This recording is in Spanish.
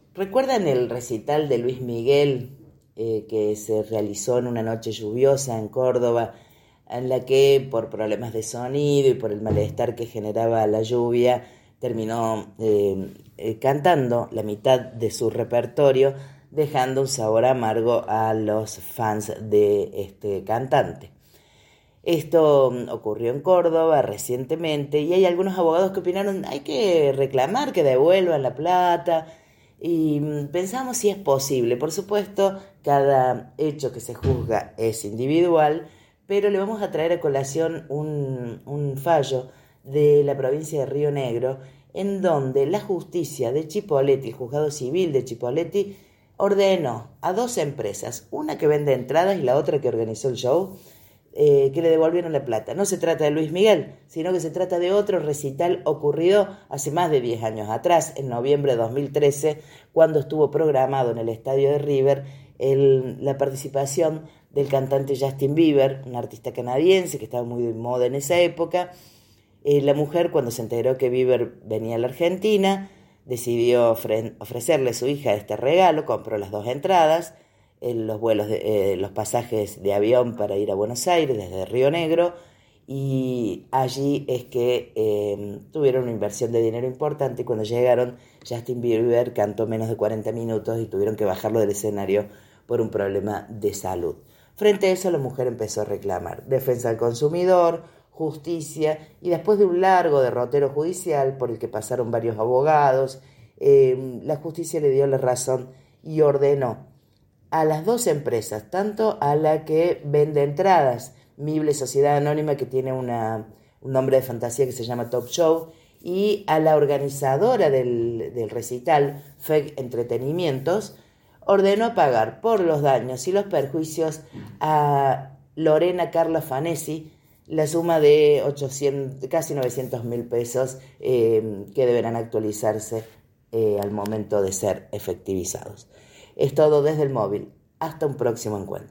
¿Recuerdan el recital de Luis Miguel que se realizó en una noche lluviosa en Córdoba, en la que por problemas de sonido y por el malestar que generaba la lluvia, terminó cantando la mitad de su repertorio, dejando un sabor amargo a los fans de este cantante? Esto ocurrió en Córdoba recientemente y hay algunos abogados que opinaron hay que reclamar que devuelvan la plata y pensamos si es posible. Por supuesto, cada hecho que se juzga es individual, pero le vamos a traer a colación un fallo de la provincia de Río Negro en donde la justicia de Chipoleti, el juzgado civil de Chipoleti, ordenó a dos empresas, una que vende entradas y la otra que organizó el show, que le devolvieron la plata. No se trata de Luis Miguel, sino que se trata de otro recital ocurrido hace más de 10 años atrás, en noviembre de 2013, cuando estuvo programado en el estadio de River la participación del cantante Justin Bieber, un artista canadiense que estaba muy de moda en esa época. La mujer, cuando se enteró que Bieber venía a la Argentina, decidió ofrecerle a su hija este regalo, compró las dos entradas, los vuelos, los pasajes de avión para ir a Buenos Aires desde Río Negro, y allí es que tuvieron una inversión de dinero importante y cuando llegaron Justin Bieber cantó menos de 40 minutos y tuvieron que bajarlo del escenario por un problema de salud. Frente a eso la mujer empezó a reclamar defensa del consumidor, justicia, y después de un largo derrotero judicial por el que pasaron varios abogados, la justicia le dio la razón y ordenó a las dos empresas, tanto a la que vende entradas, Mible Sociedad Anónima, que tiene un nombre de fantasía que se llama Top Show, y a la organizadora del recital, FEG Entretenimientos, ordenó pagar por los daños y los perjuicios a Lorena Carla Fanesi la suma de 800, casi 900.000 pesos que deberán actualizarse al momento de ser efectivizados. Es todo desde el móvil. Hasta un próximo encuentro.